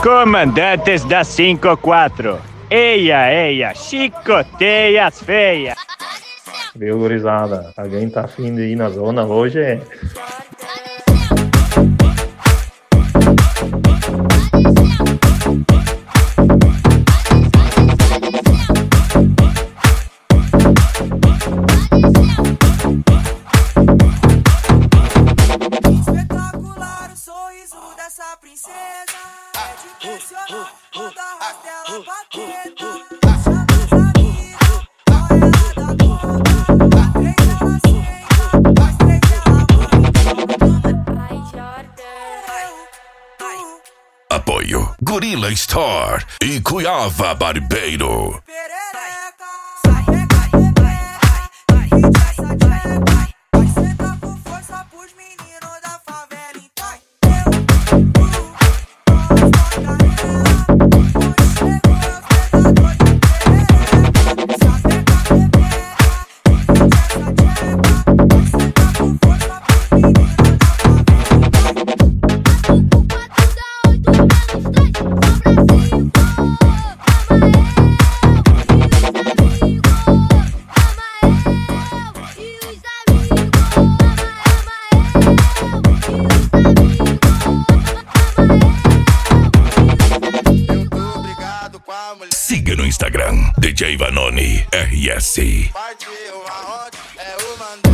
Comandantes da 54. Eia, eia, chicoteia as feias. Viu, gurizada? Alguém tá afim de ir na zona hoje? Espetacular o sorriso dessa princesa. É de impressionar quando a raça dela batendo. Chama as amigas, olha ela da boca. Três ela senta, mais três ela manda. Ai, Jordan. Apoio Gorilla Store e Cuiava Barbeiro. Perereca, sapeca, vai dessa tcheca. Vai sentar com força pros meninos da favela, então. Siga no Instagram DJ Vanoni RS. Partiu aonde é o mandante.